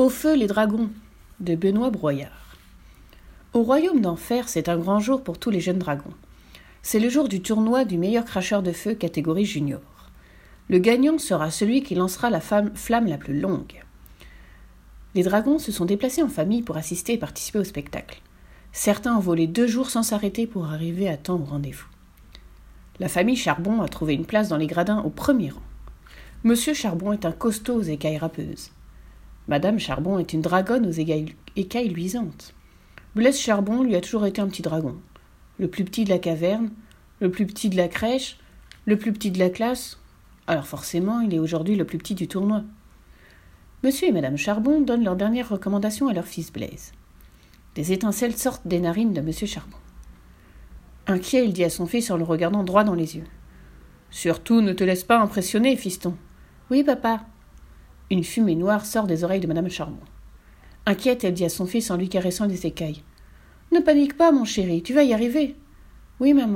Au feu les dragons de Benoît Broyard. Au royaume d'enfer, c'est un grand jour pour tous les jeunes dragons. C'est le jour du tournoi du meilleur cracheur de feu catégorie junior. Le gagnant sera celui qui lancera la flamme la plus longue. Les dragons se sont déplacés en famille pour assister et participer au spectacle. Certains ont volé 2 jours sans s'arrêter pour arriver à temps au rendez-vous. La famille Charbon a trouvé une place dans les gradins au premier rang. Monsieur Charbon est un costaud aux écailles râpeuses. Madame Charbon est une dragonne aux écailles luisantes. Blaise Charbon lui a toujours été un petit dragon. Le plus petit de la caverne, le plus petit de la crèche, le plus petit de la classe. Alors forcément, il est aujourd'hui le plus petit du tournoi. Monsieur et Madame Charbon donnent leurs dernières recommandations à leur fils Blaise. Des étincelles sortent des narines de Monsieur Charbon. Inquiet, il dit à son fils en le regardant droit dans les yeux. « Surtout, ne te laisse pas impressionner, fiston. »« Oui, papa. » Une fumée noire sort des oreilles de Madame Charbon. Inquiète, elle dit à son fils en lui caressant les écailles. « Ne panique pas, mon chéri, tu vas y arriver. »« Oui, maman. »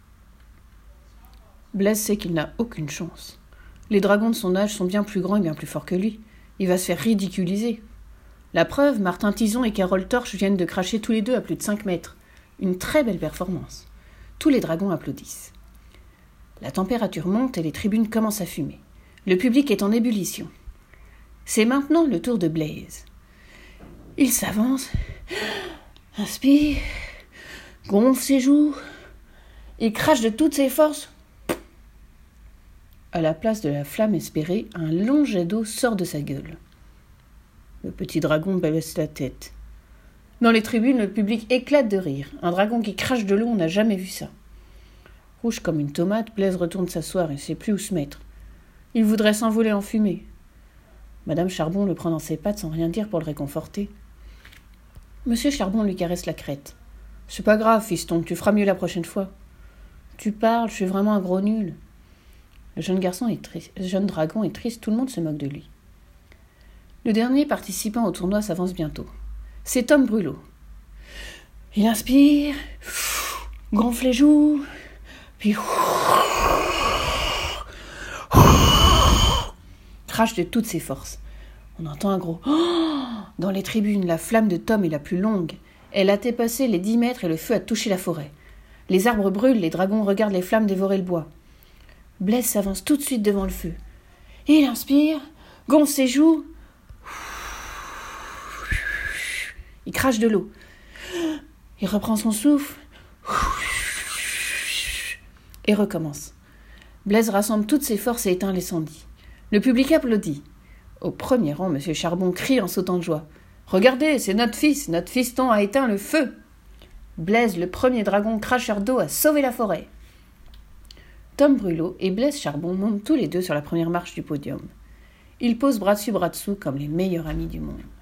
Blaise sait qu'il n'a aucune chance. Les dragons de son âge sont bien plus grands et bien plus forts que lui. Il va se faire ridiculiser. La preuve, Martin Tison et Carole Torche viennent de cracher tous les deux à plus de 5 mètres. Une très belle performance. Tous les dragons applaudissent. La température monte et les tribunes commencent à fumer. Le public est en ébullition. C'est maintenant le tour de Blaise. Il s'avance, inspire, gonfle ses joues, il crache de toutes ses forces. À la place de la flamme espérée, un long jet d'eau sort de sa gueule. Le petit dragon baisse la tête. Dans les tribunes, le public éclate de rire. Un dragon qui crache de l'eau, on n'a jamais vu ça. Rouge comme une tomate, Blaise retourne s'asseoir et ne sait plus où se mettre. Il voudrait s'envoler en fumée. Madame Charbon le prend dans ses pattes sans rien dire pour le réconforter. Monsieur Charbon lui caresse la crête. « C'est pas grave, fiston, tu feras mieux la prochaine fois. »« Tu parles, je suis vraiment un gros nul. » Le jeune dragon est triste, tout le monde se moque de lui. Le dernier participant au tournoi s'avance bientôt. C'est Tom Brulot. Il inspire, gonfle les joues, puis crache de toutes ses forces. On entend un gros « Dans les tribunes, la flamme de Tom est la plus longue. Elle a dépassé les 10 mètres et le feu a touché la forêt. Les arbres brûlent, les dragons regardent les flammes dévorer le bois. Blaise s'avance tout de suite devant le feu. Il inspire, gonfle ses joues. Il crache de l'eau. Il reprend son souffle. Et recommence. Blaise rassemble toutes ses forces et éteint l'incendie. Le public applaudit. Au premier rang, Monsieur Charbon crie en sautant de joie. « Regardez, c'est notre fiston a éteint le feu !» Blaise, le premier dragon cracheur d'eau, a sauvé la forêt. Tom Brulot et Blaise Charbon montent tous les deux sur la première marche du podium. Ils posent bras dessus bras dessous comme les meilleurs amis du monde.